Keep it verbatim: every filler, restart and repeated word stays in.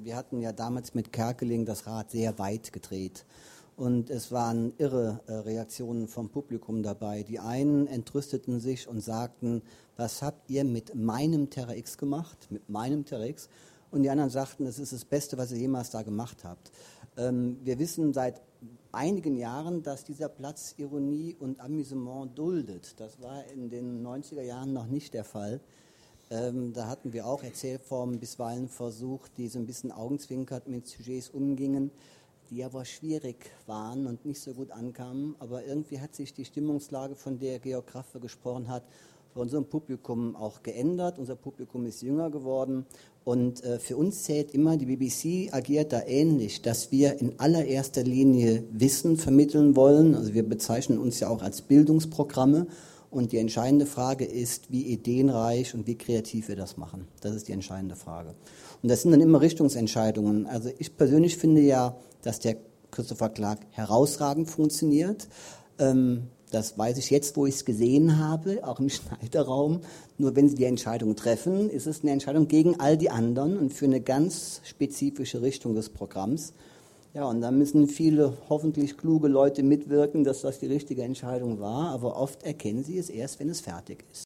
wir hatten ja damals mit Kerkeling das Rad sehr weit gedreht. Und es waren irre äh, Reaktionen vom Publikum dabei. Die einen entrüsteten sich und sagten, was habt ihr mit meinem Terra X gemacht? Mit meinem Terra X? Und die anderen sagten, es ist das Beste, was ihr jemals da gemacht habt. Ähm, wir wissen seit einigen Jahren, dass dieser Platz Ironie und Amüsement duldet. Das war in den neunziger Jahren noch nicht der Fall. Ähm, da hatten wir auch Erzählformen bisweilen versucht, die so ein bisschen augenzwinkert mit Sujets umgingen, die aber schwierig waren und nicht so gut ankamen. Aber irgendwie hat sich die Stimmungslage, von der Georg Kraffe gesprochen hat, bei unserem Publikum auch geändert. Unser Publikum ist jünger geworden. Und äh, für uns zählt immer, die B B C agiert da ähnlich, dass wir in allererster Linie Wissen vermitteln wollen. Also wir bezeichnen uns ja auch als Bildungsprogramme. Und die entscheidende Frage ist, wie ideenreich und wie kreativ wir das machen. Das ist die entscheidende Frage. Und das sind dann immer Richtungsentscheidungen. Also ich persönlich finde ja, dass der Christopher Clark herausragend funktioniert. Ähm, das weiß ich jetzt, wo ich es gesehen habe, auch im Schneiderraum. Nur wenn Sie die Entscheidung treffen, ist es eine Entscheidung gegen all die anderen und für eine ganz spezifische Richtung des Programms. Ja, und da müssen viele hoffentlich kluge Leute mitwirken, dass das die richtige Entscheidung war. Aber oft erkennen sie es erst, wenn es fertig ist.